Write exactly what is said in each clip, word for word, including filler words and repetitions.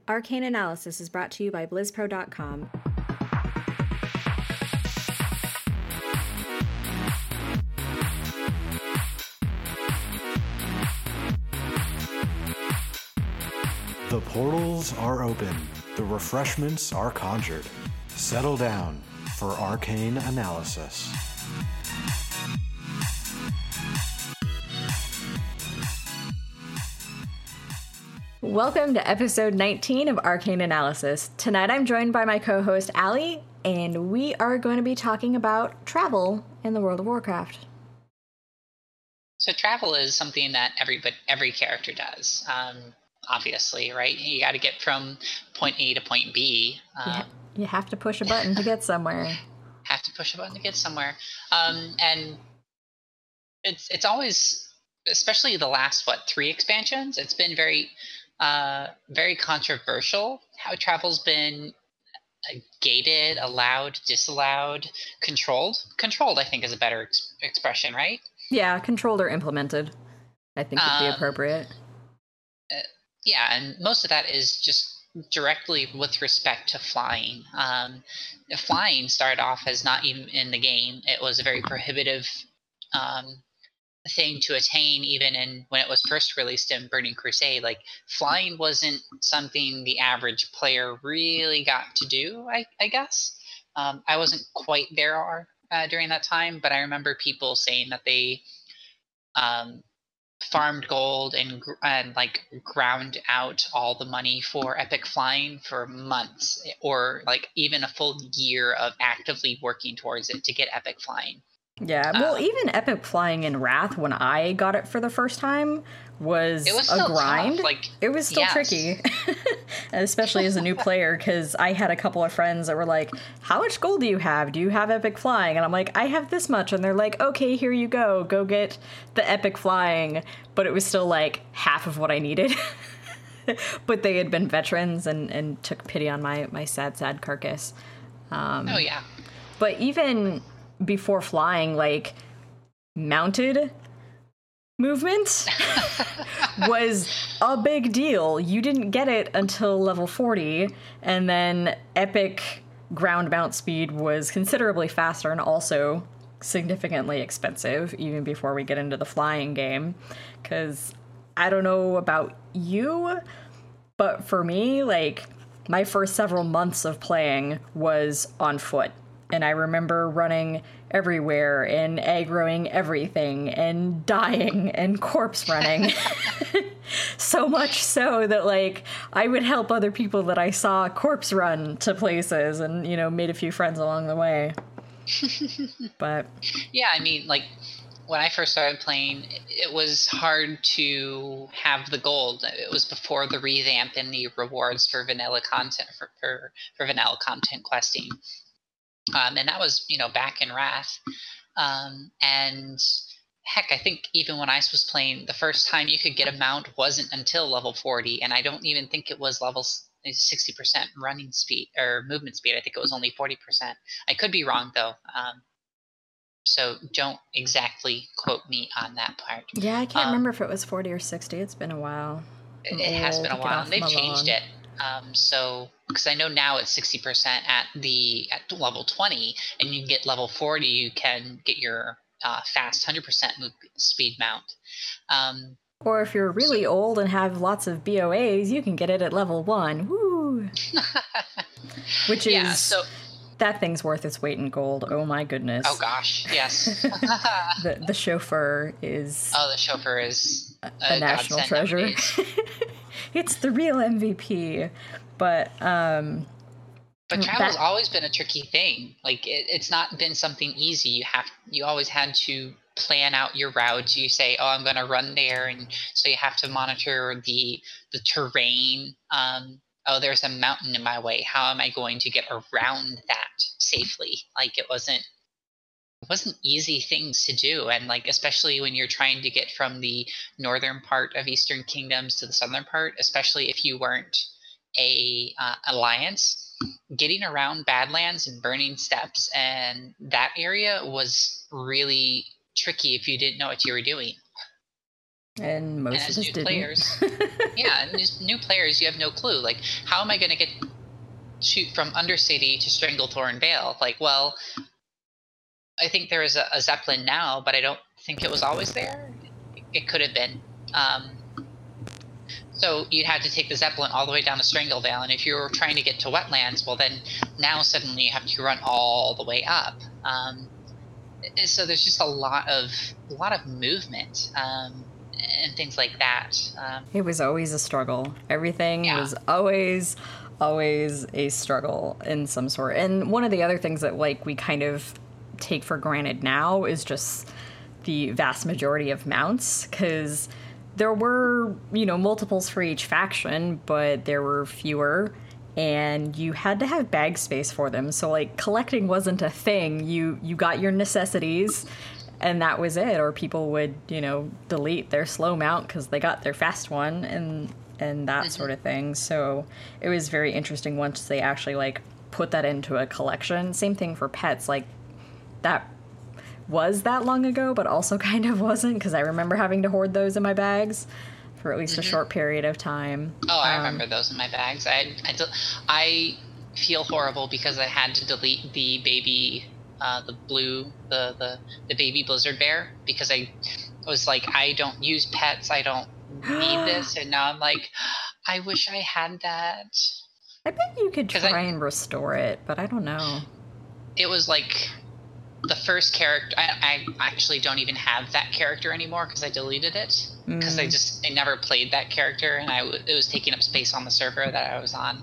Arcane Analysis is brought to you by Blizz Pro dot com. The portals are open. The refreshments are conjured. Settle down for Arcane Analysis. Welcome to episode nineteen of Arcane Analysis. Tonight I'm joined by my co-host Allie, and we are going to be talking about travel in the World of Warcraft. So travel is something that every but every character does. Um, obviously, right? You got to get from point A to point B. Um, you, ha- you have to push a button to get somewhere. Have to push a button to get somewhere, um, and it's it's always, especially the last what three expansions. It's been very, uh, very controversial how travel's been uh, gated, allowed, disallowed, controlled. Controlled, I think, is a better ex- expression, right? Yeah, controlled or implemented, I think would be Um, appropriate. Uh, yeah, and most of that is just directly with respect to flying. Um, flying started off as not even in the game. It was a very prohibitive um, thing to attain, even in when it was first released in Burning Crusade. Like, flying wasn't something the average player really got to do, I, I guess. Um, I wasn't quite there uh, during that time, but I remember people saying that they um, farmed gold and and like ground out all the money for epic flying for months, or like even a full year of actively working towards it to get epic flying. Yeah, well, Um, even epic flying in Wrath, when I got it for the first time, was, It was a still grind. tough, like, it was still yes. tricky, especially as a new player, because I had a couple of friends that were like, how much gold do you have? Do you have epic flying? And I'm like, I have this much. And they're like, okay, here you go. Go get the epic flying. But it was still like half of what I needed. But they had been veterans and, and took pity on my, my sad, sad carcass. Um, oh yeah. But even before flying, like, mounted movement was a big deal. You didn't get it until level forty, and then epic ground mount speed was considerably faster and also significantly expensive, even before we get into the flying game. Because I don't know about you, but for me, like, my first several months of playing was on foot. And I remember running everywhere and aggroing everything and dying and corpse running. So much so that, like, I would help other people that I saw corpse run to places and, you know, made a few friends along the way. But Yeah, I mean, like, when I first started playing, it was hard to have the gold. It was before the revamp and the rewards for vanilla content for for, for vanilla content questing. Um, and that was, you know, back in Wrath. Um, and heck, I think even when I was playing, the first time you could get a mount wasn't until level forty, and I don't even think it was level sixty percent running speed or movement speed. I think it was only forty percent. I could be wrong, though. Um, so don't exactly quote me on that part. yeah, I can't Um, remember if it was forty or sixty. It's been a while. I'm It has old. been a Get while, off and they've my changed lawn. it. Um, so, because I know now it's sixty percent at the at level twenty, and you get level forty, you can get your uh, fast one hundred percent move speed mount. Um, Or if you're really old and have lots of B O As, you can get it at level one. Woo! Which is, yeah. So, that thing's worth its weight in gold. Oh my goodness. oh gosh, yes. The the chauffeur is Oh, the chauffeur is a, a national godsend treasure. nowadays. It's the real M V P. But um But travel's that- always been a tricky thing. Like, it, it's not been something easy. You have you always had to plan out your routes. You say, "Oh, I'm going to run there," and so you have to monitor the the terrain. Um, oh, there's a mountain in my way. How am I going to get around that safely? Like, it wasn't it wasn't easy things to do, and like especially when you're trying to get from the northern part of Eastern Kingdoms to the southern part, especially if you weren't a uh, alliance. Getting around Badlands and Burning Steps and that area was really tricky if you didn't know what you were doing. And most and of as us new didn't. players, yeah, and as new players, you have no clue. Like, how am I going to get shoot from Undercity to Stranglethorn Vale? Like, well, I think there is a, a Zeppelin now, but I don't think it was always there. It, it could have been. Um, so you'd have to take the Zeppelin all the way down to Stranglevale, and if you were trying to get to Wetlands, well, then now suddenly you have to run all the way up. Um, so there's just a lot of a lot of movement um, and things like that. Um, It was always a struggle. Everything Yeah. was always, always a struggle in some sort. And one of the other things that like we kind of take for granted now is just the vast majority of mounts, because there were, you know, multiples for each faction, but there were fewer, and you had to have bag space for them. So like collecting wasn't a thing. You you got your necessities, and that was it. Or people would, you know, delete their slow mount because they got their fast one, and and that Mm-hmm. sort of thing. So it was very interesting once they actually like put that into a collection. Same thing for pets. Like that was that long ago, but also kind of wasn't, because I remember having to hoard those in my bags for at least a short period of time. Oh, I Um, remember those in my bags. I I, del- I feel horrible because I had to delete the baby, uh, the blue, the, the the baby blizzard bear, because I was like, I don't use pets, I don't need this, and now I'm like, I wish I had that. I bet you could 'Cause try I- and restore it, but I don't know. It was like the first character. I, I actually don't even have that character anymore because I deleted it because I just I never played that character, and I w- it was taking up space on the server that I was on.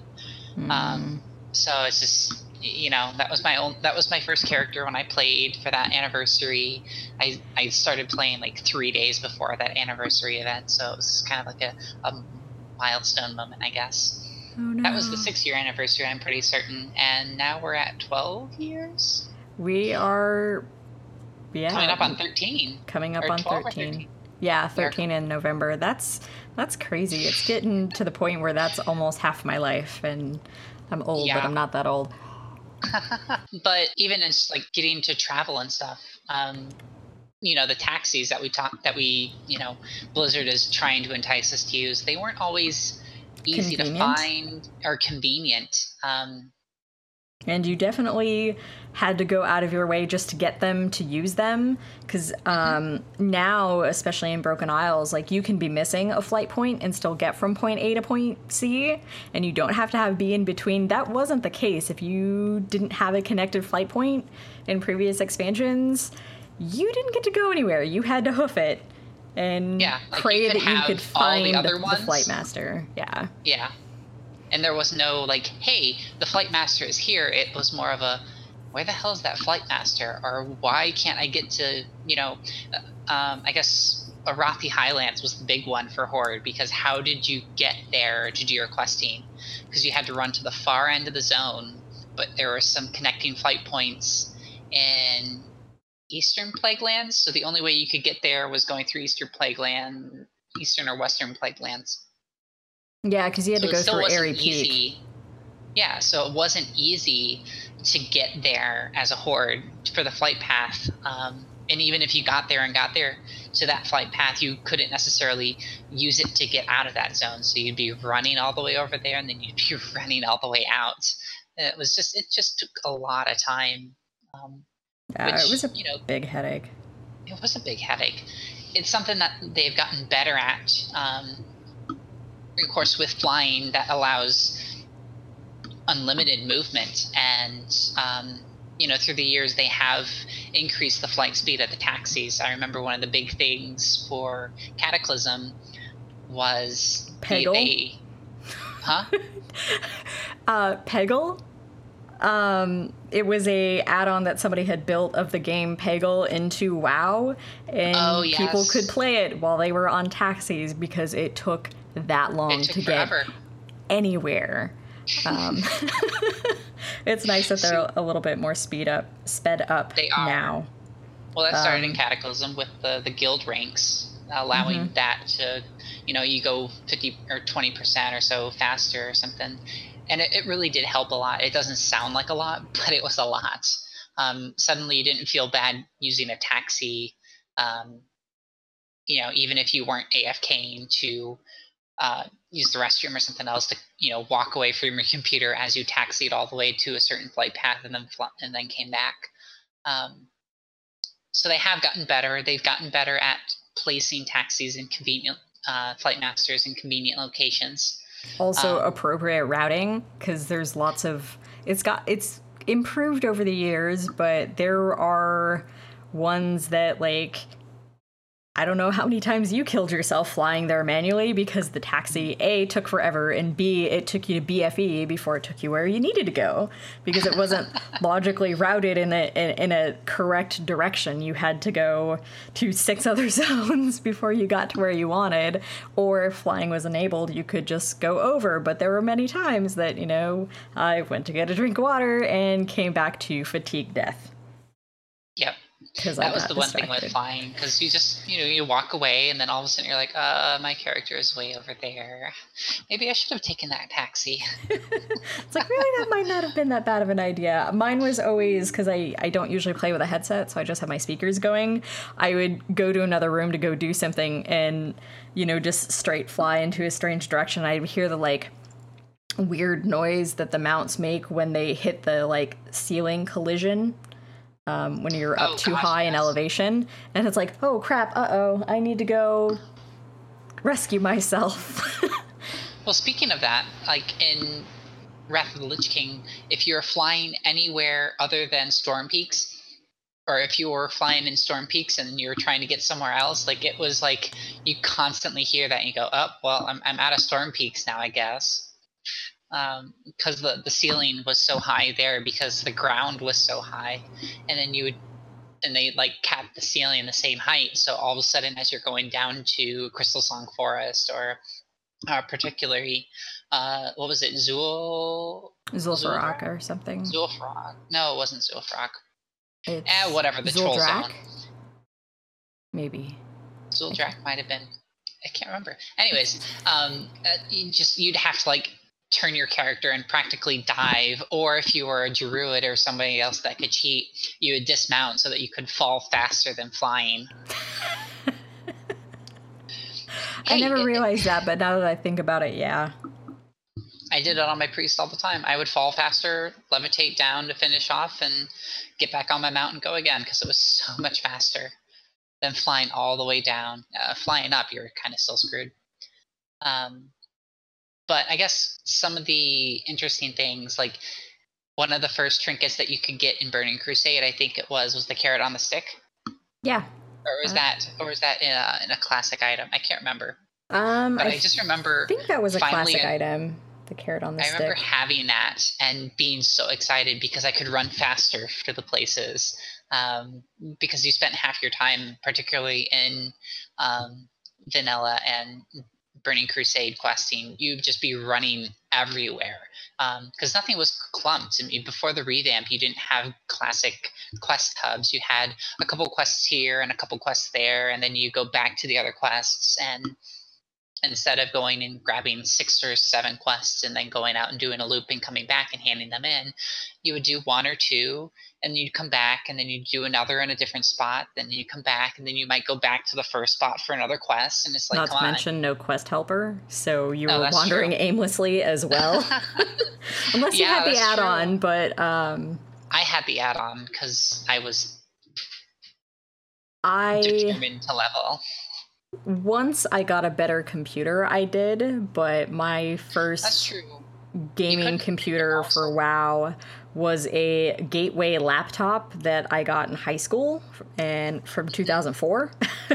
Um, so it's just, you know, that was my own that was my first character when I played for that anniversary. I I started playing like three days before that anniversary event, so it was kind of like a, a milestone moment, I guess. Oh no. That was the six year anniversary, I'm pretty certain, and now we're at twelve years. We are, yeah, Coming up on thirteen. coming up or on twelve or thirteen. thirteen. Yeah, thirteen in November. That's that's crazy. It's getting to the point where that's almost half my life, and I'm old, but Yeah. I'm not that old. But even as like getting to travel and stuff, um, you know, the taxis that we talk that we, you know, Blizzard is trying to entice us to use, they weren't always easy to Convenient? find or convenient. Um, And you definitely had to go out of your way just to get them to use them. Because um, now, especially in Broken Isles, like you can be missing a flight point and still get from point A to point C, and you don't have to have B in between. That wasn't the case. If you didn't have a connected flight point in previous expansions, you didn't get to go anywhere. You had to hoof it and Yeah, like you pray could that you have could all the find the, other the ones. flight master. Yeah. yeah. And there was no like, hey, the flight master is here. It was more of a, where the hell is that flight master? Or why can't I get to, you know, uh, um, I guess Arathi Highlands was the big one for Horde, because how did you get there to do your questing? Because you had to run to the far end of the zone, but there were some connecting flight points in Eastern Plaguelands, so the only way you could get there was going through Eastern Plagueland, Eastern or Western Plaguelands. Yeah, because you had So to it go still through wasn't Airy Peak. easy. Yeah, so it wasn't easy to get there as a horde for the flight path. Um, and even if you got there and got there to that flight path, you couldn't necessarily use it to get out of that zone. So you'd be running all the way over there, and then you'd be running all the way out. It was just, it just took a lot of time. Um, Yeah, which, it was a you know, big headache. it was a big headache. It's something that they've gotten better at. Um, of course, with flying, that allows unlimited movement, and um, you know, through the years they have increased the flight speed of the taxis. I remember one of the big things for Cataclysm was Peggle? They, huh? Uh, Peggle? Um, it was a add-on that somebody had built of the game Peggle into WoW, and Oh, yes. people could play it while they were on taxis because it took that long It took to forever. get anywhere. Um, it's nice that they're a little bit more speed up, sped up They are. now. Well, that started Um, in Cataclysm with the, the guild ranks, allowing Mm-hmm. that to, you know, you go fifty or twenty percent or so faster or something. And it, it really did help a lot. It doesn't sound like a lot, but it was a lot. Um, suddenly you didn't feel bad using a taxi um, you know, even if you weren't AFKing to uh, use the restroom or something else, to, you know, walk away from your computer as you taxied all the way to a certain flight path and then fl- and then came back. Um, so they have gotten better. They've gotten better at placing taxis in convenient uh, flight masters in convenient locations. Also, Um, appropriate routing, because there's lots of it's got it's improved over the years, but there are ones that, like, I don't know how many times you killed yourself flying there manually because the taxi, A, took forever, and B, it took you to B F E before it took you where you needed to go because it wasn't logically routed in a in, in a correct direction. You had to go to six other zones before you got to where you wanted, or if flying was enabled, you could just go over. But there were many times that, you know, I went to get a drink of water and came back to fatigue death. Yep. Because that was the one thing with flying, because you just, you know, you walk away and then all of a sudden you're like, uh, my character is way over there. Maybe I should have taken that taxi. It's like, really, that might not have been that bad of an idea. Mine was always, because I, I don't usually play with a headset, so I just have my speakers going. I would go to another room to go do something and, you know, just straight fly into a strange direction. I'd hear the, like, weird noise that the mounts make when they hit the, like, ceiling collision. Um, when you're up oh, too gosh, high yes. in elevation, and it's like, oh crap, uh-oh, I need to go rescue myself. Well, speaking of that, like in Wrath of the Lich King, if you're flying anywhere other than Storm Peaks, or if you were flying in Storm Peaks and you're trying to get somewhere else, like it was like you constantly hear that and you go, oh, well, I'm, I'm out of Storm Peaks now, I guess. Um, because the, the ceiling was so high there because the ground was so high, and then you would and they like cap the ceiling the same height, so all of a sudden as you're going down to Crystal Song Forest or uh, particularly uh, what was it, Zul Zul'Farrak or something. Zul'Farrak. No, it wasn't Zul'Farrak. It's eh, whatever, the Troll Zone. Maybe. Zul'Drak might have been. I can't remember. Anyways, um, uh, you just you'd have to like turn your character and practically dive, or if you were a druid or somebody else that could cheat, you would dismount so that you could fall faster than flying. I hey, never it, realized that, but now that I think about it, yeah. I did it on my priest all the time. I would fall faster, levitate down to finish off, and get back on my mount and go again because it was so much faster than flying all the way down. Uh, flying up, you're kind of still screwed. Um, But I guess some of the interesting things, like one of the first trinkets that you could get in Burning Crusade, I think it was, was the carrot on the stick. Yeah. Or was uh, that, or was that in a, in a classic item? I can't remember. Um, but I, I just remember. I think that was a classic in, item. The carrot on the I stick. I remember having that and being so excited because I could run faster to the places. Um, because you spent half your time, particularly in um, vanilla and Burning Crusade questing, you'd just be running everywhere because um, nothing was clumped. I mean, before the revamp, you didn't have classic quest hubs. You had a couple quests here and a couple quests there, and then you go back to the other quests, and instead of going and grabbing six or seven quests and then going out and doing a loop and coming back and handing them in, you would do one or two, and you'd come back, and then you'd do another in a different spot, then you come back, and then you might go back to the first spot for another quest, and it's like, not come to on. mention no quest helper, so you oh, were wandering true. aimlessly as well. Unless yeah, you had the add-on, true. but um I had the add-on because I was I determined to level. Once I got a better computer, I did, but my first That's true. gaming computer for WoW was a Gateway laptop that I got in high school and from two thousand four.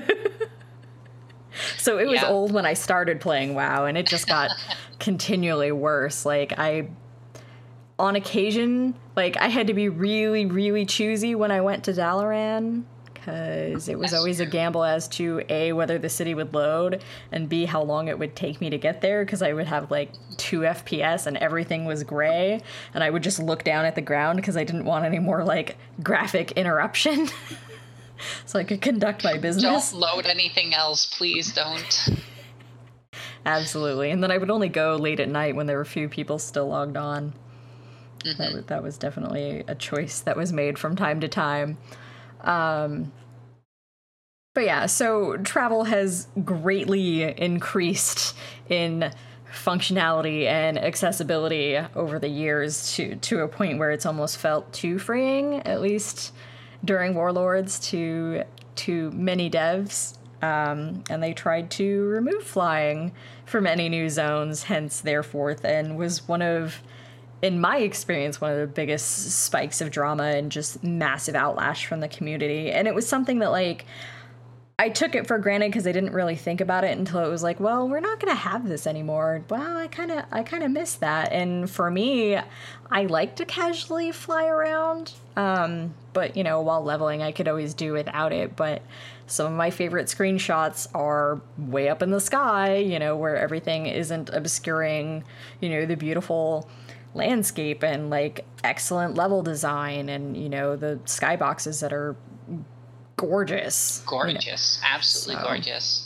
So it was yeah. old when I started playing WoW, and it just got continually worse. Like, I, on occasion, like, I had to be really, really choosy when I went to Dalaran, because it was That's always true. a gamble as to, A, whether the city would load, and B, how long it would take me to get there, because I would have, like, two F P S and everything was gray, and I would just look down at the ground because I didn't want any more, like, graphic interruption. So I could conduct my business. Don't load anything else, please don't. Absolutely. And then I would only go late at night when there were few people still logged on. Mm-hmm. That was, that was definitely a choice that was made from time to time. Um, But yeah, so travel has greatly increased in functionality and accessibility over the years to to a point where it's almost felt too freeing, at least during Warlords, to to many devs. Um, and they tried to remove flying from any new zones, hence their fourth, and was one of, in my experience, one of the biggest spikes of drama and just massive outlash from the community. And it was something that, like, I took it for granted because I didn't really think about it until it was like, well, we're not going to have this anymore. Well, I kind of I kind of miss that. And for me, I like to casually fly around. Um, but, you know, while leveling, I could always do without it. But some of my favorite screenshots are way up in the sky, you know, where everything isn't obscuring, you know, the beautiful landscape and, like, excellent level design and, you know, the skyboxes that are gorgeous. Gorgeous. You know? Absolutely so, gorgeous.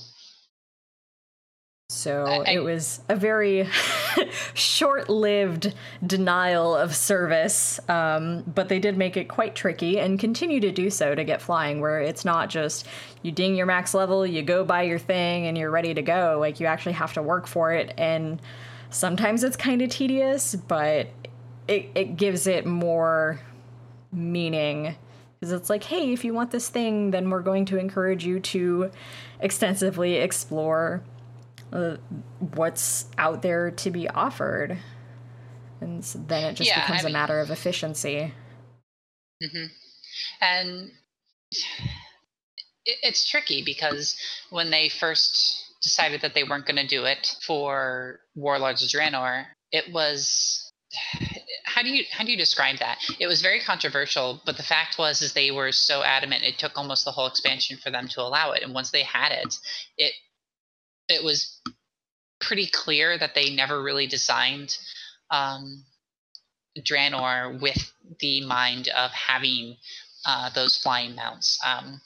So I, it was a very short-lived denial of service, um, but they did make it quite tricky and continue to do so to get flying, where it's not just you ding your max level, you go buy your thing, and you're ready to go. Like, you actually have to work for it, and sometimes it's kind of tedious, but it, it gives it more meaning. Because it's like, hey, if you want this thing, then we're going to encourage you to extensively explore uh, what's out there to be offered. And so then it just yeah, becomes I mean, a matter of efficiency. Mm-hmm. And it, it's tricky because when they first decided that they weren't going to do it for Warlords of Draenor, it was... How do you how do you describe that? It was very controversial, but the fact was is they were so adamant it took almost the whole expansion for them to allow it. And once they had it, it it was pretty clear that they never really designed um, Draenor with the mind of having uh, those flying mounts. Um,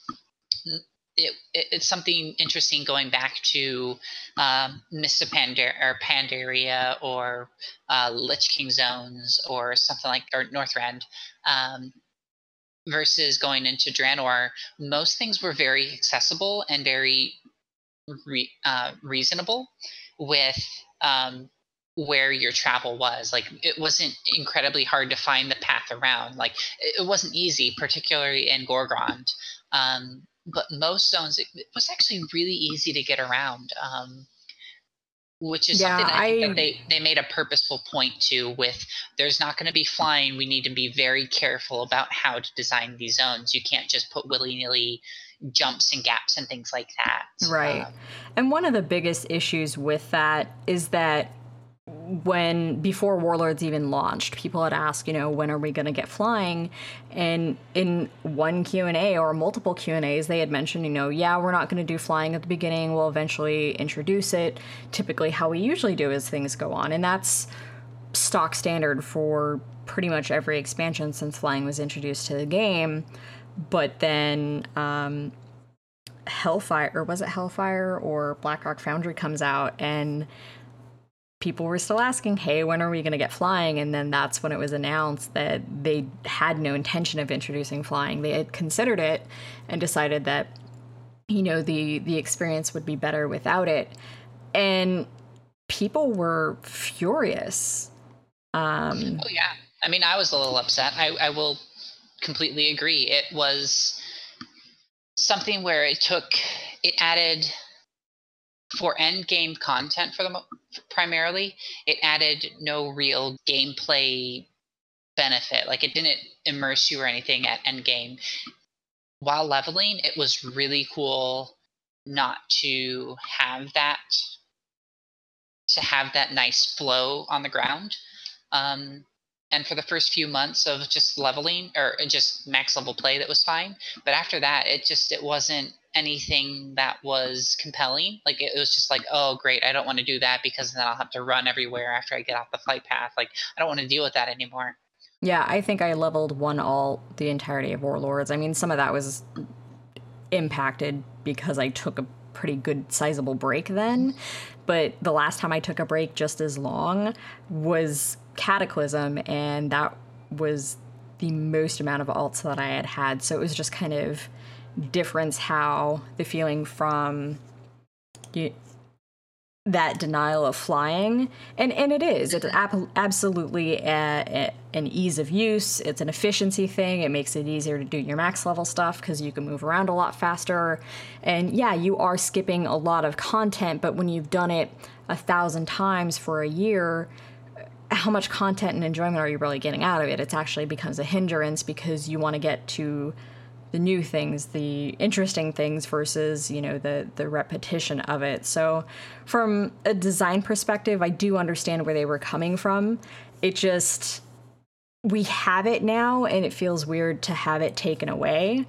It, it, it's something interesting going back to um, Mists of Pandar- or Pandaria or uh, Lich King zones or something like, or Northrend, um, versus going into Draenor. Most things were very accessible and very re- uh, reasonable with um, where your travel was. Like, it wasn't incredibly hard to find the path around. Like, it, it wasn't easy, particularly in Gorgrond. Um, But most zones, it, it was actually really easy to get around, um, which is yeah, something I think I... that they, they made a purposeful point to with, there's not going to be flying. We need to be very careful about how to design these zones. You can't just put willy-nilly jumps and gaps and things like that. Right. Um, and one of the biggest issues with that is that when, before Warlords even launched, people had asked, you know, when are we going to get flying? And in one Q and A or multiple Q and A's, they had mentioned, you know, yeah, we're not going to do flying at the beginning. We'll eventually introduce it. Typically how we usually do as things go on. And that's stock standard for pretty much every expansion since flying was introduced to the game. But then um, Hellfire, or was it Hellfire or Blackrock Foundry comes out, and people were still asking, hey, when are we going to get flying? And then that's when it was announced that they had no intention of introducing flying. They had considered it and decided that, you know, the, the experience would be better without it. And people were furious. Um, oh, yeah. I mean, I was a little upset. I, I will completely agree. It was something where it took, it added... for end game content for the primarily, it added no real gameplay benefit. Like, it didn't immerse you or anything at end game. While leveling, it was really cool not to have that to have that nice flow on the ground. Um, and for the first few months of just leveling or just max level play, that was fine. But after that, it just it wasn't anything that was compelling. Like, it was just like, oh great, I don't want to do that because then I'll have to run everywhere after I get off the flight path. Like, I don't want to deal with that anymore. Yeah, I think I leveled one all the entirety of Warlords. I mean, some of that was impacted because I took a pretty good sizable break then, but the last time I took a break just as long was Cataclysm, and that was the most amount of alts that I had had, so it was just kind of difference how the feeling from you, that denial of flying, and and it is it's ab- absolutely a, a, an ease of use. It's an efficiency thing. It makes it easier to do your max level stuff because you can move around a lot faster. And yeah, you are skipping a lot of content, but when you've done it a thousand times for a year, how much content and enjoyment are you really getting out of it? It actually becomes a hindrance because you want to get to the new things, the interesting things versus, you know, the, the repetition of it. So from a design perspective, I do understand where they were coming from. It just, we have it now and it feels weird to have it taken away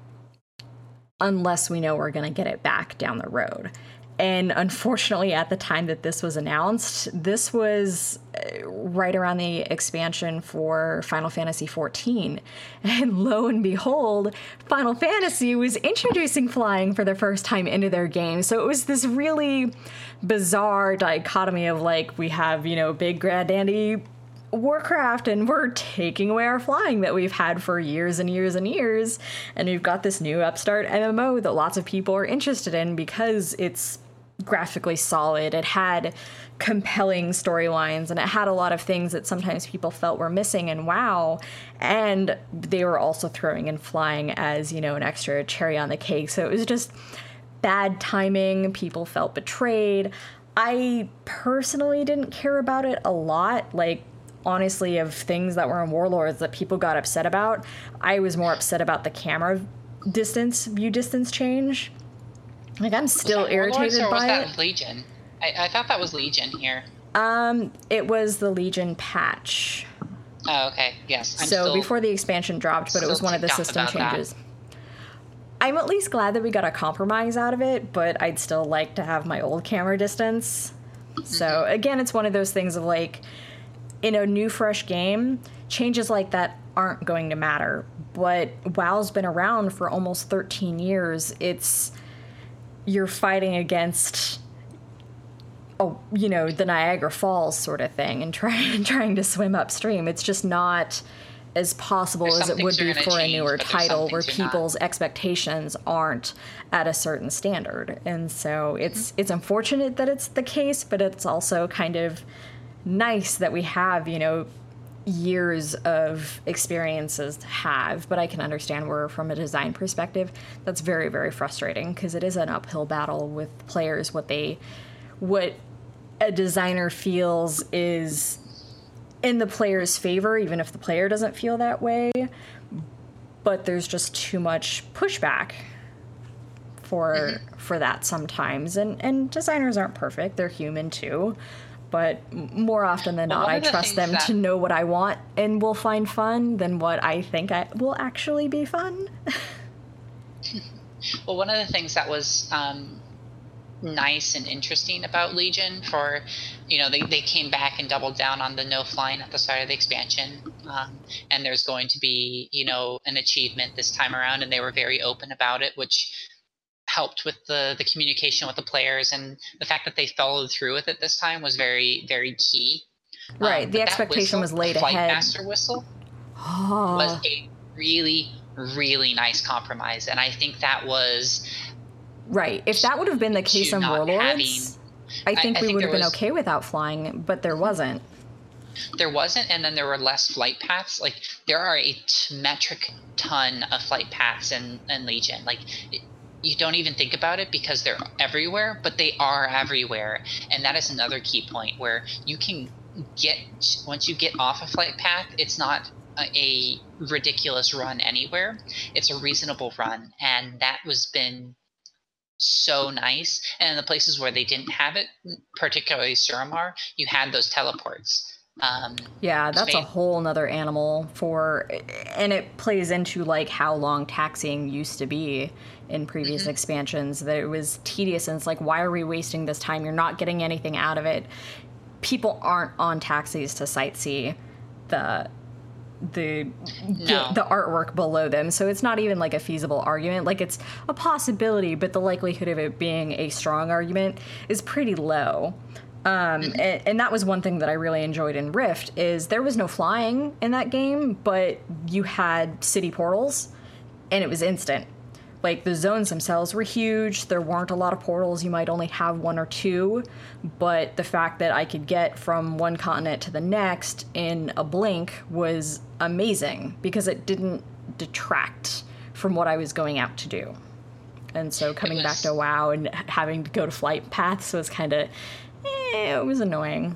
unless we know we're going to get it back down the road. And unfortunately, at the time that this was announced, this was right around the expansion for Final Fantasy fourteen. And lo and behold, Final Fantasy was introducing flying for the first time into their game. So it was this really bizarre dichotomy of, like, we have, you know, big grand dandy Warcraft and we're taking away our flying that we've had for years and years and years. And we've got this new upstart M M O that lots of people are interested in because it's graphically solid. It had compelling storylines and it had a lot of things that sometimes people felt were missing in WoW. And they were also throwing in flying as, you know, an extra cherry on the cake. So it was just bad timing. People felt betrayed. I personally didn't care about it a lot. Like, honestly, of things that were in Warlords that people got upset about, I was more upset about the camera distance, view distance change. Like, I'm still was that irritated or was by that it. Legion? I, I thought that was Legion here. Um, it was the Legion patch. Oh, okay. Yes. I'm so still, before the expansion dropped, but it was one of the system changes. That. I'm at least glad that we got a compromise out of it, but I'd still like to have my old camera distance. Mm-hmm. So again, it's one of those things of, like, in a new, fresh game, changes like that aren't going to matter. But WoW's been around for almost thirteen years. It's, you're fighting against, oh, you know, the Niagara Falls sort of thing and trying trying to swim upstream. It's just not as possible as it would be for change, a newer title where people's not. expectations aren't at a certain standard. And so it's mm-hmm. it's unfortunate that it's the case, but it's also kind of nice that we have, you know, years of experiences to have. But I can understand where, from a design perspective, that's very, very frustrating because it is an uphill battle with players. What they, what a designer feels is in the player's favor, even if the player doesn't feel that way. But there's just too much pushback for mm-hmm. for that sometimes. And and designers aren't perfect; they're human too. But more often than well, not, I trust them that... to know what I want and will find fun than what I think I will actually be fun. Well, one of the things that was um, nice and interesting about Legion for, you know, they, they came back and doubled down on the no flying at the start of the expansion. Um, and there's going to be, you know, an achievement this time around, and they were very open about it, which helped with the, the communication with the players, and the fact that they followed through with it this time was very, very key. Right, um, the expectation whistle, was laid the Flight ahead. Master whistle oh. was a really, really nice compromise, and I think that was... Right, if that would have been the case in Warlords, having, I think I, I we think would have been was, okay without flying, but there wasn't. There wasn't, and then there were less flight paths. Like, there are a t- metric ton of flight paths in, in Legion. Like, it, you don't even think about it because they're everywhere, but they are everywhere. And that is another key point where you can get, once you get off a flight path, it's not a, a ridiculous run anywhere. It's a reasonable run. And that was been so nice. And in the places where they didn't have it, particularly Suramar, you had those teleports. Um, yeah, that's made- a whole nother animal for, and it plays into, like, how long taxiing used to be in previous mm-hmm. expansions, that it was tedious, and it's like, why are we wasting this time? You're not getting anything out of it. People aren't on taxis to sightsee the the no. the artwork below them, so it's not even like a feasible argument. Like, it's a possibility, but the likelihood of it being a strong argument is pretty low. Um, mm-hmm. and, and that was one thing that I really enjoyed in Rift, is there was no flying in that game, but you had city portals, and it was instant. like, the zones themselves were huge. There weren't a lot of portals. You might only have one or two. But the fact that I could get from one continent to the next in a blink was amazing because it didn't detract from what I was going out to do. And so coming was... back to WoW and having to go to flight paths was kind of, eh, it was annoying.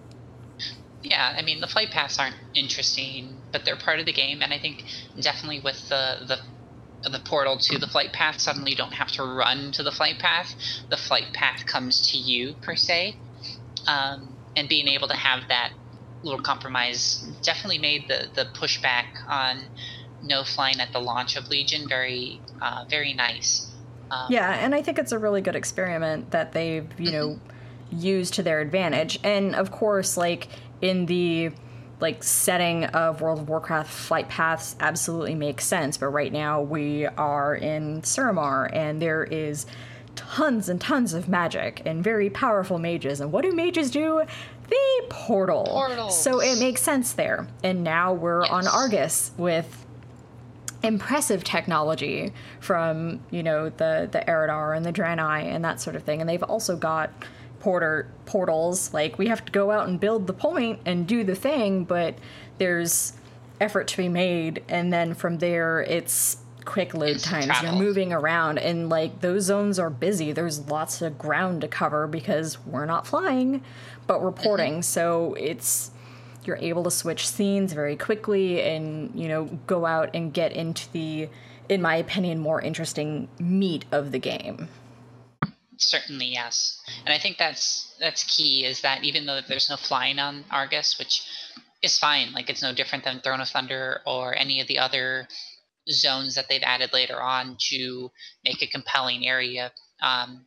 Yeah, I mean, the flight paths aren't interesting, but they're part of the game, and I think definitely with the, the, the portal to the flight path, suddenly you don't have to run to the flight path. The flight path comes to you, per se. Um, and being able to have that little compromise definitely made the, the pushback on no flying at the launch of Legion very, uh, very nice. Um, yeah, and I think it's a really good experiment that they've, you know, used to their advantage. And, of course, like... in the, like, setting of World of Warcraft, flight paths absolutely make sense, but right now we are in Suramar, and there is tons and tons of magic and very powerful mages, and what do mages do? They portal. Portals. So it makes sense there. And now we're yes. on Argus with impressive technology from, you know, the, the Eridar and the Draenei and that sort of thing, and they've also got... Porter portals, like, we have to go out and build the point and do the thing, but there's effort to be made, and then from there it's quick load it's times. travel. You're moving around, and, like, those zones are busy. There's lots of ground to cover because we're not flying, but we're porting, mm-hmm. so it's you're able to switch scenes very quickly and, you know, go out and get into the, in my opinion, more interesting meat of the game. Certainly, yes. And I think that's that's key, is that even though there's no flying on Argus, which is fine, like, it's no different than Throne of Thunder or any of the other zones that they've added later on to make a compelling area. Um,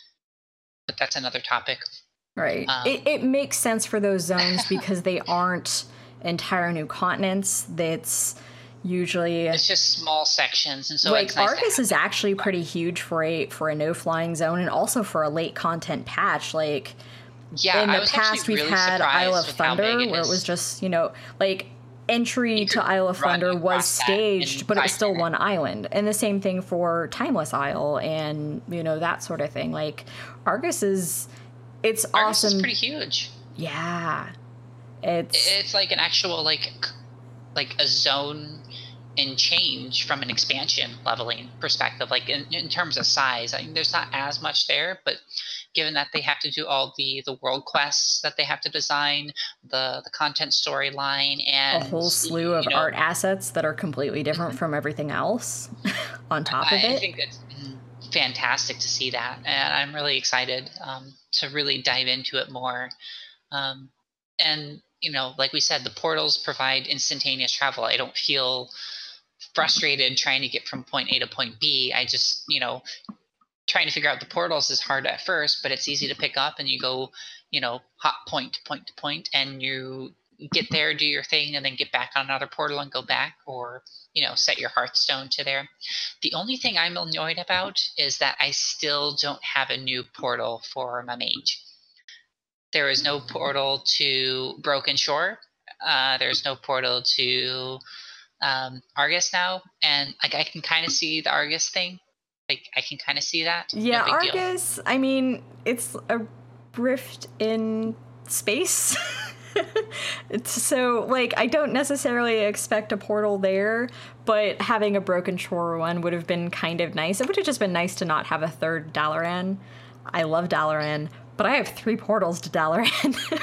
but that's another topic. Right. Um, it, it makes sense for those zones because they aren't entire new continents. That's... usually it's just small sections, and so like it's nice Argus is actually pretty huge for a for a no flying zone, and also for a late content patch. Like yeah, in I the was past really we've had Isle of Thunder it where is. it was just, you know, like entry to Isle of Thunder was staged, but it was still one island, and the same thing for Timeless Isle and, you know, that sort of thing. Like Argus is it's Argus awesome. is pretty huge. Yeah, it's it's like an actual like like a zone and change from an expansion leveling perspective, like in, in terms of size. I mean, there's not as much there, but given that they have to do all the the world quests that they have to design, the the content storyline, and a whole slew of you know, art assets that are completely different from everything else on top I, of it. I think that's fantastic to see that, and I'm really excited um, to really dive into it more. Um, and you know, like we said, the portals provide instantaneous travel. I don't feel frustrated trying to get from point A to point B. I just, you know, trying to figure out the portals is hard at first, but it's easy to pick up, and you go, you know, hop point to point to point, and you get there, do your thing, and then get back on another portal and go back, or, you know, set your Hearthstone to there. The only thing I'm annoyed about is that I still don't have a new portal for my mage. There is no portal to Broken Shore. Uh, there's no portal to um, Argus now, and like I can kind of see the Argus thing. Like I can kind of see that. Yeah, no big Argus. Deal. I mean, it's a rift in space. It's so like I don't necessarily expect a portal there, but having a Broken Shore one would have been kind of nice. It would have just been nice to not have a third Dalaran. I love Dalaran, but I have three portals to Dalaran.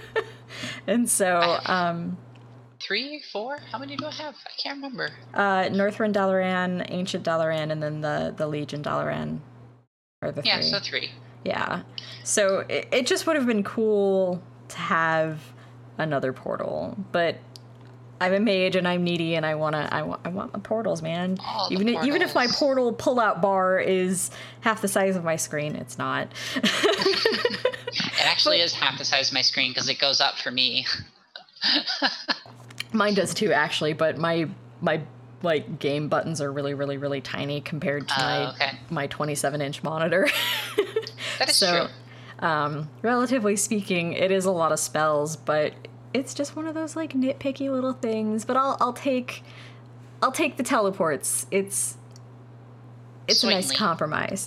And so um Three, four? How many do I have? I can't remember. Uh, Northrend Dalaran, Ancient Dalaran, and then the, the Legion Dalaran are the yeah, three. so three. Yeah. So it, it just would have been cool to have another portal, but I'm a mage and I'm needy and I wanna I want I want my portals, man. Oh, even portals. even if my portal pull-out bar is half the size of my screen, it's not. It actually but, is half the size of my screen because it goes up for me. Mine does too, actually, but my my like game buttons are really, really, really tiny compared to uh, my okay. my twenty-seven inch monitor. That is so, true. Um, relatively speaking, it is a lot of spells, but it's just one of those like nitpicky little things. But I'll I'll take I'll take the teleports. It's it's Sweetly. a nice compromise.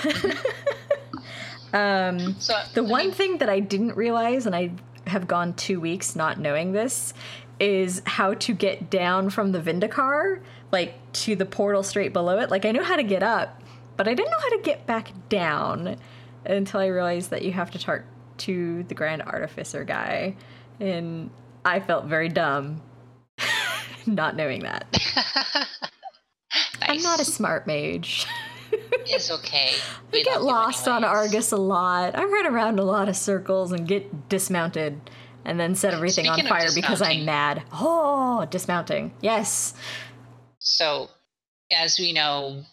um, so, the I one mean, thing that I didn't realize, and I have gone two weeks not knowing this, is how to get down from the Vindicar, like, to the portal straight below it. Like, I know how to get up, but I didn't know how to get back down until I realized that you have to talk to the Grand Artificer guy. And I felt very dumb not knowing that. Nice. I'm not a smart mage. It's okay. We We get love you lost on anyways. Argus a lot. I run around a lot of circles and get dismounted and then set everything Speaking on of fire because I'm dismounting. mad. Oh, dismounting. Yes. So, as we know,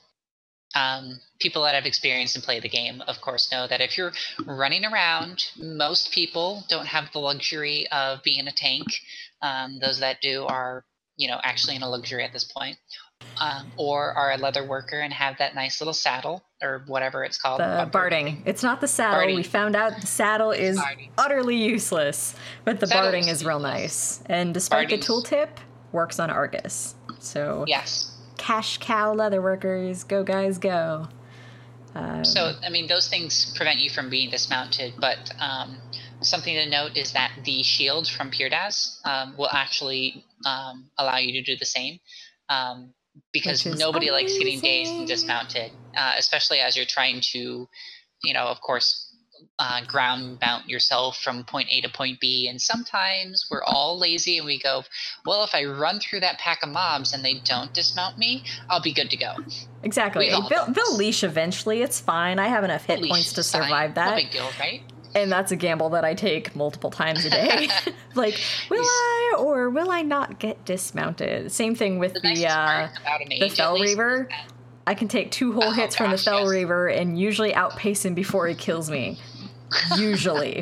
um, people that have experienced and played the game, of course, know that if you're running around, most people don't have the luxury of being a tank. Um, those that do are, you know, actually in a luxury at this point. Um, or are a leather worker and have that nice little saddle, or whatever it's called. The bumper barding. thing. It's not the saddle. Barding. We found out the saddle is Barding. utterly useless, but the Saddle barding is is real useless. nice. And despite Barding's- the tooltip, works on Argus. So Yes. cash cow leather workers, go guys, go. Um, So, I mean, those things prevent you from being dismounted, but um, something to note is that the shield from Peerdaz um, will actually um, allow you to do the same, um, because Which is nobody likes getting dazed and amazing. dismounted, uh, especially as you're trying to, you know, of course, uh, ground mount yourself from point A to point B. And sometimes we're all lazy and we go, well, if I run through that pack of mobs and they don't dismount me, I'll be good to go. Exactly. We've all They'll, done they'll this. leash eventually. It's fine. I have enough hit Leash points to is fine. survive No that. big deal, right? And that's a gamble that I take multiple times a day. Like, will I or will I not get dismounted? Same thing with The the, nicest uh, part about a mage, the at Fell least, Reaver. is that- I can take two whole Oh, hits from the gosh, Fell yes. Reaver and usually outpace him before he kills me. Usually.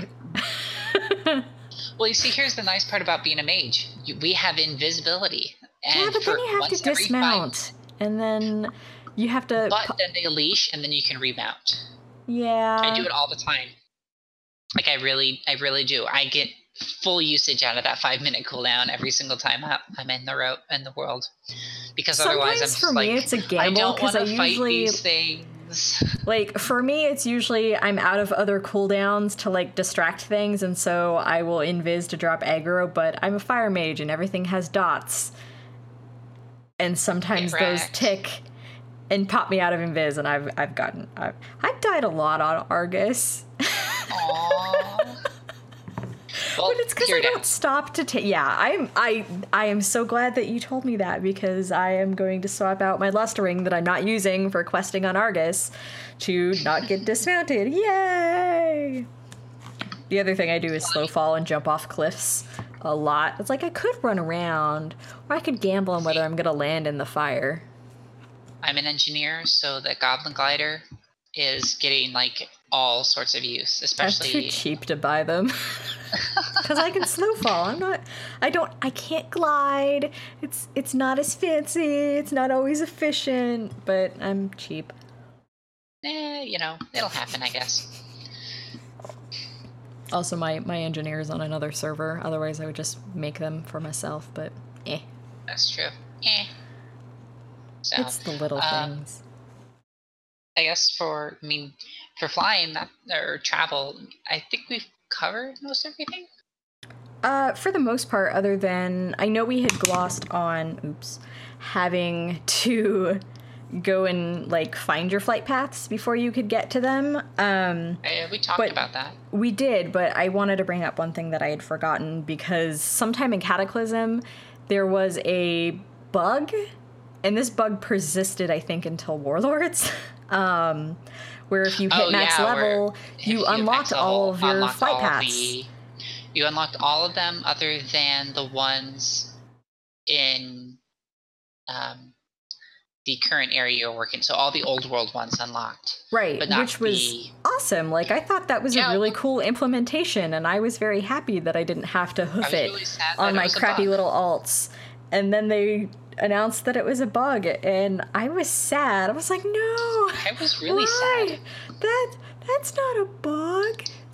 Well, you see, here's the nice part about being a mage. You, we have invisibility. And Yeah, but for then you have once to every dismount. And then you have to... Five, but pu- then they leash, and then you can remount. yeah. I do it all the time. Like, I really, I really do. I get full usage out of that five-minute cooldown every single time I- I'm in the ro- in the world. Because otherwise, I'm Sometimes just for like, me it's a I gamble don't because want I to fight usually... these things. Like, for me, it's usually I'm out of other cooldowns to, like, distract things, and so I will invis to drop aggro, but I'm a fire mage, and everything has dots. And sometimes Get those wrecked. tick and pop me out of invis, and I've I've gotten... I've, I've died a lot on Argus. Aww. Well, But it's because here I it don't is. stop to take. Yeah, I'm. I. I am so glad that you told me that because I am going to swap out my luster ring that I'm not using for questing on Argus to not get dismounted. Yay! The other thing I do is slow fall and jump off cliffs a lot. It's like I could run around, or I could gamble on whether I'm gonna land in the fire. I'm an engineer, so the Goblin Glider is getting like all sorts of use, I'm too especially cheap to buy them. Because I can slow fall. I'm not. I don't. I can't glide. It's. It's not as fancy. It's not always efficient. But I'm cheap. eh, you know, it'll happen, I guess. Also, my my engineer is on another server. Otherwise, I would just make them for myself. But eh, That's true. Eh. So, it's the little um, things. I guess for, I mean, for flying that, or travel, I think we've covered most everything. Uh, for the most part, other than I know we had glossed on. Oops, having to go and like find your flight paths before you could get to them. Um. Uh, we talked But- about that. We did, but I wanted to bring up one thing that I had forgotten because sometime in Cataclysm, there was a bug, and this bug persisted, I think, until Warlords, um, where if you hit Oh, max yeah, level, If you hit unlocked max all level, of your unlocked flight all of paths. the- you unlocked all of them other than the ones in um, the current area you're working. So all the old world ones unlocked. Right, but not which was the- awesome. Like, I thought that was Yeah, a really well- cool implementation, and I was very happy that I didn't have to I hoof was it really sad that on it my was a crappy bug. little alts. And then they announced that it was a bug, and I was sad. I was like, no. I was really why? sad. That that's not a bug.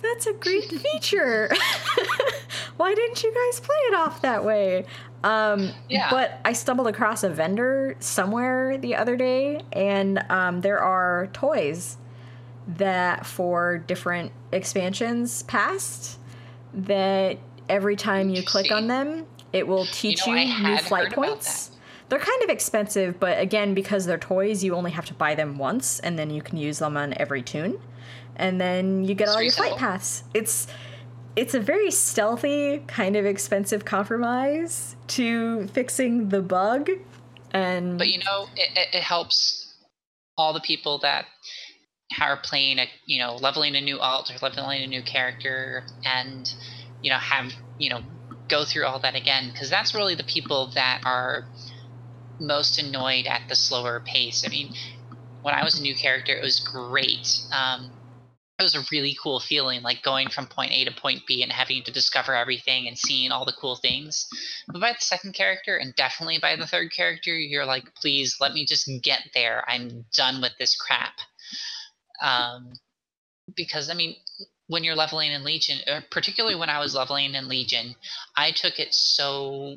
That's a great feature. Why didn't you guys play it off that way? Um, yeah. But I stumbled across a vendor somewhere the other day, and um, there are toys that for different expansions past that every time you click on them, it will teach you, know, you new flight points. They're kind of expensive, but again, because they're toys, you only have to buy them once, and then you can use them on every tune. And then you get That's all your reasonable. flight paths. It's it's a very stealthy, kind of expensive compromise to fixing the bug. And But, you know, it, it, it helps all the people that are playing, a you know, leveling a new alt or leveling a new character and, you know, have, you know, go through all that again. Because that's really the people that are most annoyed at the slower pace. I mean, when I was a new character, it was great. Um, it was a really cool feeling, like going from point A to point B and having to discover everything and seeing all the cool things. But by the second character, and definitely by the third character, you're like, please let me just get there. I'm done with this crap. Um, because, I mean, when you're leveling in Legion, or particularly when I was leveling in Legion, I took it so...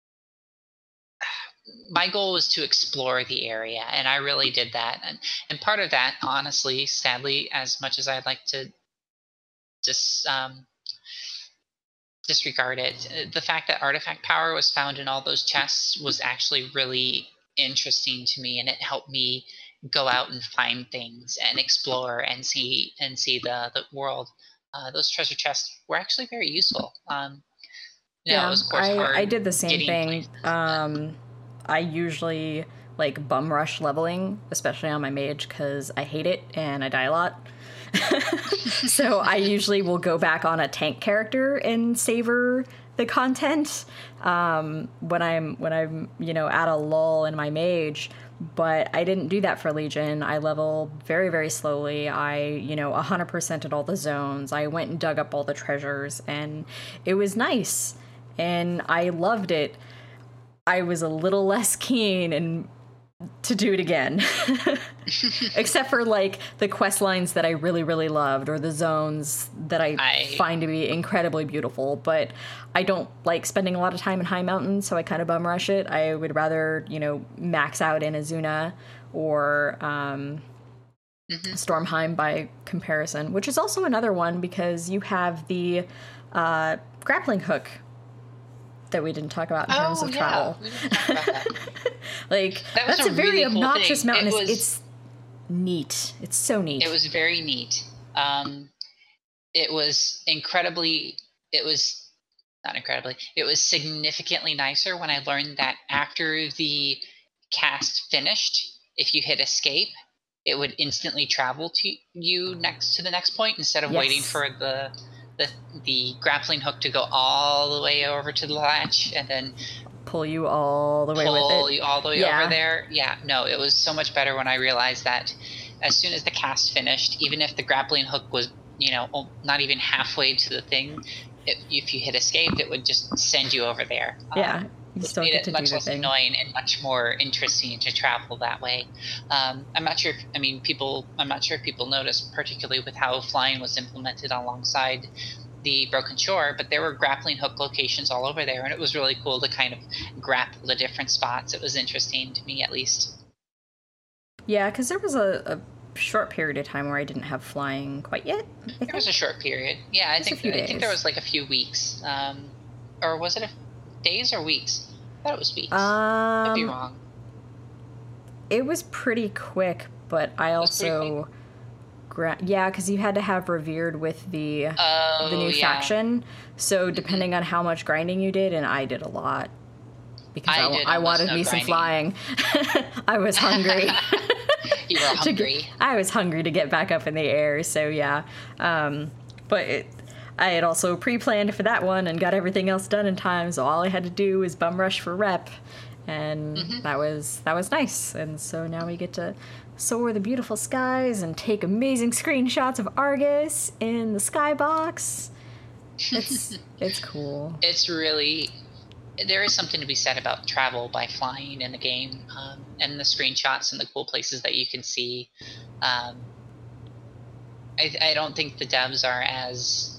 My goal was to explore the area, and I really did that. And and part of that, honestly, sadly, as much as I'd like to just um, disregard it, the fact that artifact power was found in all those chests was actually really interesting to me, and it helped me go out and find things and explore and see and see the the world. Uh, those treasure chests were actually very useful. Um, you know, yeah, it was, of course, I, hard I did the same getting thing. places, but- Um, I usually like bum rush leveling, especially on my mage, because I hate it and I die a lot. So I usually will go back on a tank character and savor the content um, when I'm when I'm you know at a lull in my mage. But I didn't do that for Legion. I level very, very slowly. I, you know, one hundred percented all the zones. I went and dug up all the treasures, and it was nice. And I loved it. I was a little less keen and to do it again. Except for, like, the quest lines that I really, really loved, or the zones that I, I find to be incredibly beautiful. But I don't like spending a lot of time in High Mountain, so I kind of bum rush it. I would rather, you know, max out in Azuna or um, Mhm. Stormheim by comparison, which is also another one because you have the uh, grappling hook that we didn't talk about in terms Oh, of yeah. travel. We didn't talk about that. Like, That was that's a, a very really cool obnoxious thing. mountain. It It's, was- it's neat. It's so neat. It was very neat. Um, it was incredibly, it was not incredibly, it was significantly nicer when I learned that after the cast finished, if you hit escape, it would instantly travel to you next to the next point instead of Yes. waiting for the, the the grappling hook to go all the way over to the latch and then Pull you all the way pull with it. you all the way Yeah. over there. Yeah, no, it was so much better when I realized that as soon as the cast finished, even if the grappling hook was, you know, o- not even halfway to the thing, it, if you hit escape, it would just send you over there. Um, Yeah, you which still made get it to do much the less thing. annoying and much more interesting to travel that way. Um, I'm not sure if, I mean, people, I'm not sure if people noticed, particularly with how flying was implemented alongside the Broken Shore, but there were grappling hook locations all over there, and it was really cool to kind of grapple the different spots. It was interesting to me, at least. Yeah, because there was a, a short period of time where I didn't have flying quite yet. I There think. was a short period. Yeah, I Just a think few I think there days. was like a few weeks. Um, or was it a, days or weeks? I thought it was weeks. Could be Um, wrong. it was pretty quick, but I was pretty also, gra- yeah, because you had to have revered with the Oh, the new yeah. faction. So depending on how much grinding you did, and I did a lot because I I, wa- did I almost wanted no me some grinding. flying. I was hungry. You were to hungry. get, I was hungry to get back up in the air, so yeah. Um, but it, I had also pre-planned for that one and got everything else done in time, so all I had to do was bum rush for rep, and Mm-hmm. that was that was nice. And so now we get to soar the beautiful skies and take amazing screenshots of Argus in the skybox. It's it's cool. It's really, there is something to be said about travel by flying in the game, um, and the screenshots and the cool places that you can see. Um, I, I don't think the devs are as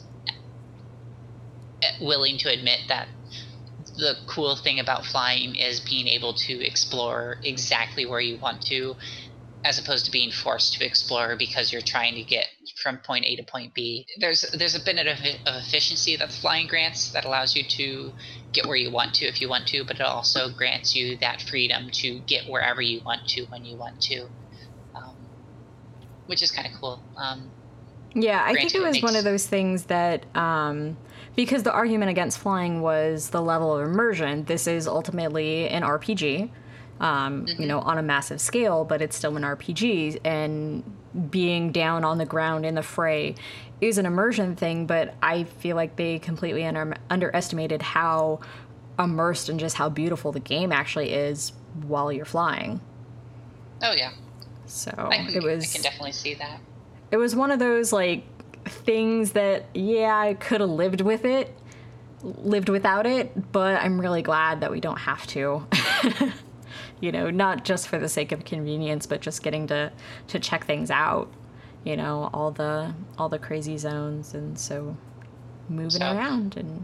willing to admit that the cool thing about flying is being able to explore exactly where you want to, as opposed to being forced to explore because you're trying to get from point A to point B. There's there's a bit of, of efficiency that the flying grants that allows you to get where you want to if you want to, but it also grants you that freedom to get wherever you want to when you want to, um, which is kind of cool. Um, yeah, I think it was makes... one of those things that, um, because the argument against flying was the level of immersion, this is ultimately an R P G. Um, mm-hmm. You know, on a massive scale, but it's still an R P G, and being down on the ground in the fray is an immersion thing, but I feel like they completely under- underestimated how immersed and just how beautiful the game actually is while you're flying. Oh, yeah. So I can, it was... I can definitely see that. It was one of those, like, things that, yeah, I could have lived with it, lived without it, but I'm really glad that we don't have to. You know, not just for the sake of convenience, but just getting to, to check things out, you know, all the all the crazy zones, and so moving so, around and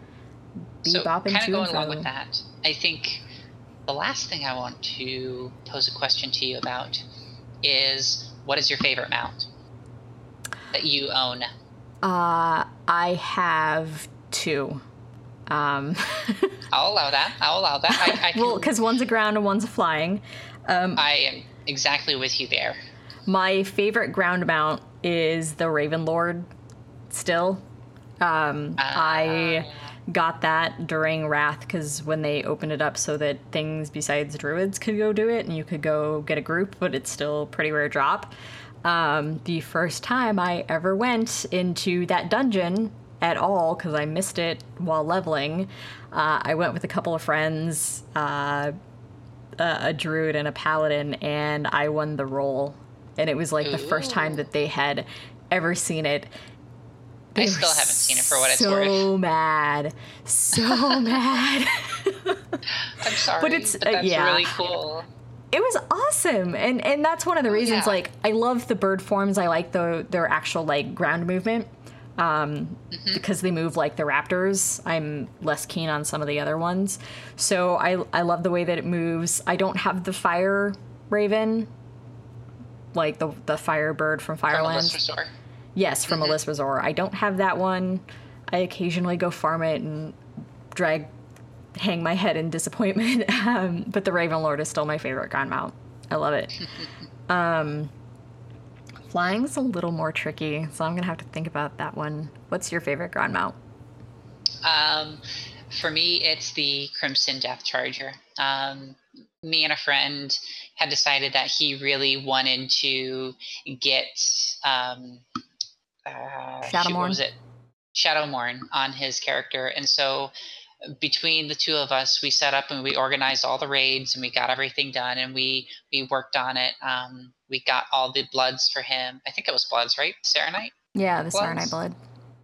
so bebopping kind of going and along with that, I think the last thing I want to pose a question to you about is, what is your favorite mount that you own? Uh, I have two. Um, I'll allow that. I'll allow that. I, I can, well, because one's a ground and one's a flying. Um, I am exactly with you there. My favorite ground mount is the Ravenlord still. Um, uh, I got that during Wrath because when they opened it up so that things besides druids could go do it and you could go get a group, but it's still pretty rare drop. Um, the first time I ever went into that dungeon at all, because I missed it while leveling, uh, I went with a couple of friends, uh, a, a druid and a paladin, and I won the role. And it was like Ooh. the first time that they had ever seen it. They I still haven't seen it for what it's so worth. So mad. So mad. I'm sorry, but, it's, but that's uh, yeah. really cool. It was awesome. And and that's one of the oh, reasons, yeah. like, I love the bird forms. I like the their actual, like, ground movement. Um, mm-hmm. Because they move like the raptors. I'm less keen on some of the other ones. So I I love the way that it moves. I don't have the fire raven, like the the firebird from Firelands. From Alyss Yes, from mm-hmm. Alyss Resort. I don't have that one. I occasionally go farm it and drag, hang my head in disappointment. um, but the Ravenlord is still my favorite ground mount. I love it. um, flying's a little more tricky, so I'm gonna have to think about that one. What's your favorite ground mount? Um, for me, it's the Crimson Death Charger. Um, me and a friend had decided that he really wanted to get um, uh, Shadowmourne. Shoot, what was it? Shadowmourne on his character, and so between the two of us, we set up and we organized all the raids and we got everything done and we we worked on it. Um, we got all the bloods for him. I think it was bloods, right? Saronite? Yeah, the bloods? Saronite blood.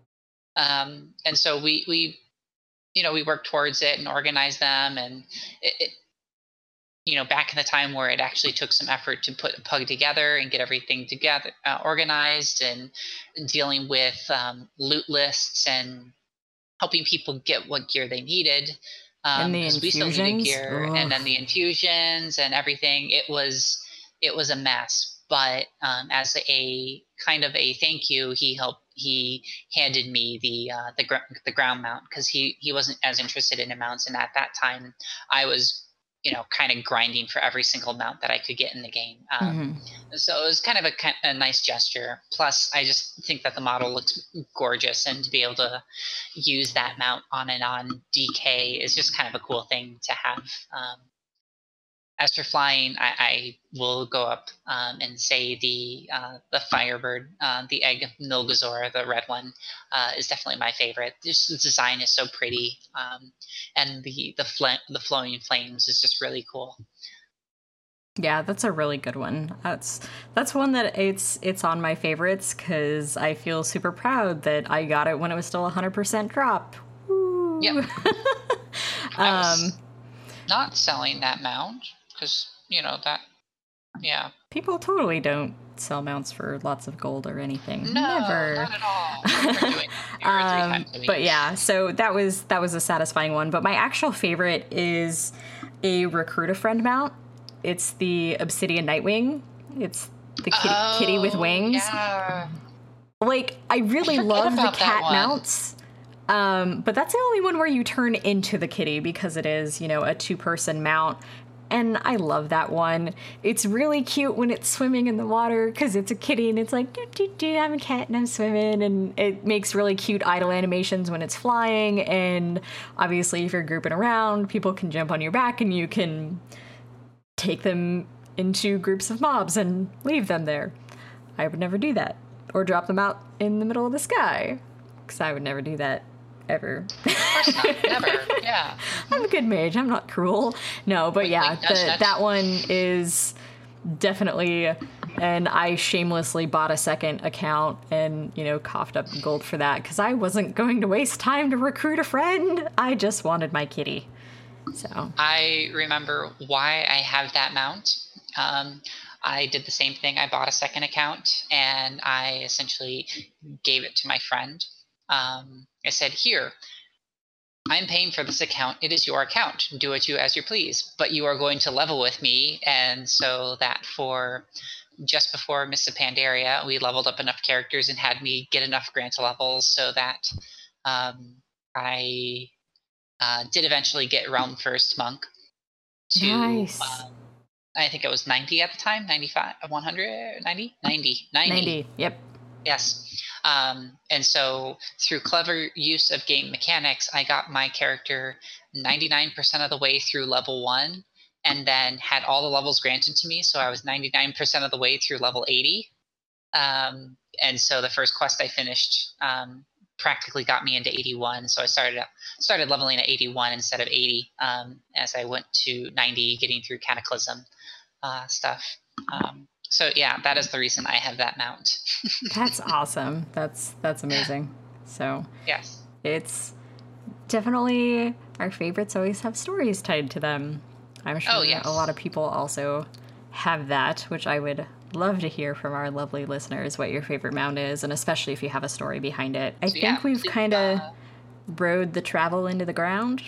Um, and so we we you know we worked towards it and organized them, and it, it you know back in the time where it actually took some effort to put a pug together and get everything together, uh, organized, and dealing with um, loot lists and helping people get what gear they needed, um, and the because we still needed gear, Ugh. and then the infusions and everything. It was it was a mess. But um, as a kind of a thank you, he helped. He handed me the uh, the gr- the ground mount because he he wasn't as interested in the mounts, and at that time, I was you know kind of grinding for every single mount that I could get in the game. Um, mm-hmm. So it was kind of a, a nice gesture. Plus, I just think that the model looks gorgeous, and to be able to use that mount on and on D K is just kind of a cool thing to have. Um, as for flying, I, I will go up um, and say the uh, the Firebird, uh, the Egg Nilgazor, the red one, uh, is definitely my favorite. Just the design is so pretty, um, and the the, fl- the flowing flames is just really cool. Yeah, that's a really good one. That's that's one that it's it's on my favorites because I feel super proud that I got it when it was still one hundred percent drop. Woo. Yep. I was um, not selling that mount because you know that Yeah. People totally don't sell mounts for lots of gold or anything. No, Never. not at all. Never doing it. Two or three Um, times a week. but yeah, so that was that was a satisfying one. But my actual favorite is a Recruit a Friend mount. It's the Obsidian Nightwing. It's the kitty, oh, kitty with wings. Yeah. Like, I really I forgot love the about that cat one. mounts. Um, but that's the only one where you turn into the kitty because it is, you know, a two-person mount. And I love that one. It's really cute when it's swimming in the water because it's a kitty and it's like, doo, doo, doo, I'm a cat and I'm swimming. And it makes really cute idle animations when it's flying. And obviously, if you're grouping around, people can jump on your back and you can take them into groups of mobs and leave them there. I would never do that. Or drop them out in the middle of the sky. Because I would never do that. Ever. Of course not. Never. Yeah. I'm a good mage. I'm not cruel. No, but Wink, yeah, wink, the, nudge, nudge. that one is definitely, and I shamelessly bought a second account and, you know, coughed up gold for that because I wasn't going to waste time to recruit a friend. I just wanted my kitty. So I remember why I have that mount. Um, I did the same thing. I bought a second account and I essentially gave it to my friend. Um, I said, here, I'm paying for this account. It is your account. Do it you as you please. But you are going to level with me. And so that for just before Mists of Pandaria, we leveled up enough characters and had me get enough grant levels so that um, I uh, did eventually get Realm First Monk to, nice. um, I think it was ninety at the time, ninety-five, one hundred, ninety? ninety. ninety. ninety, yep. Yes. Um, and so through clever use of game mechanics, I got my character ninety-nine percent of the way through level one and then had all the levels granted to me. So I was ninety-nine percent of the way through level eighty. Um, and so the first quest I finished um, practically got me into eighty-one. So I started started leveling at eighty-one instead of eighty um, as I went to ninety, getting through Cataclysm uh, stuff. Um, So yeah, that is the reason I have that mount. That's awesome. That's that's amazing. So Yes. it's definitely our favorites always have stories tied to them. I'm sure Oh, yes. a lot of people also have that, which I would love to hear from our lovely listeners what your favorite mount is, and especially if you have a story behind it. I So, think yeah, we've please, kind of uh, rode the travel into the ground.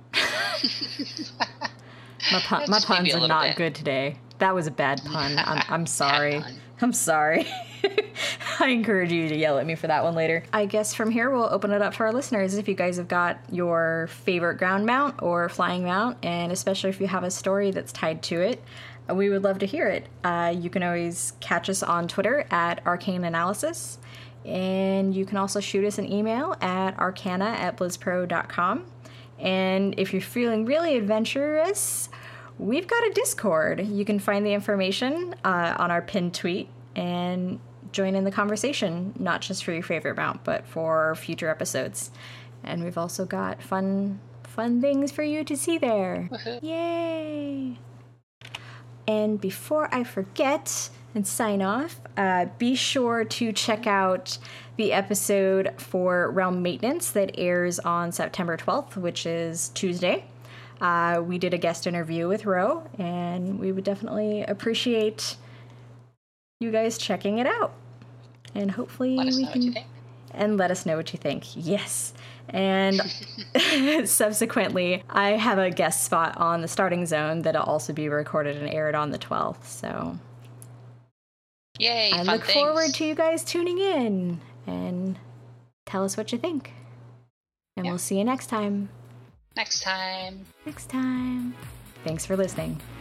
my pun- my Just maybe puns a are little not bit. good today. That was a bad pun. I'm, I'm sorry. pun. I'm sorry. I encourage you to yell at me for that one later. I guess from here we'll open it up to our listeners if you guys have got your favorite ground mount or flying mount, and especially if you have a story that's tied to it. We would love to hear it. Uh, you can always catch us on Twitter at Arcane Analysis, and you can also shoot us an email at arcana at blizzpro dot com. And if you're feeling really adventurous, we've got a Discord. You can find the information uh, on our pinned tweet and join in the conversation, not just for your favorite mount, but for future episodes. And we've also got fun, fun things for you to see there. Woohoo. Yay! And before I forget and sign off, uh, be sure to check out the episode for Realm Maintenance that airs on September twelfth, which is Tuesday. Uh, we did a guest interview with Ro, and we would definitely appreciate you guys checking it out. And hopefully Let us we know can what you think. and let us know what you think. Yes. And subsequently, I have a guest spot on the Starting Zone that'll also be recorded and aired on the twelfth. So Yay, I fun look things. forward to you guys tuning in and tell us what you think. And Yeah. we'll see you next time. Next time. Next time. Thanks for listening.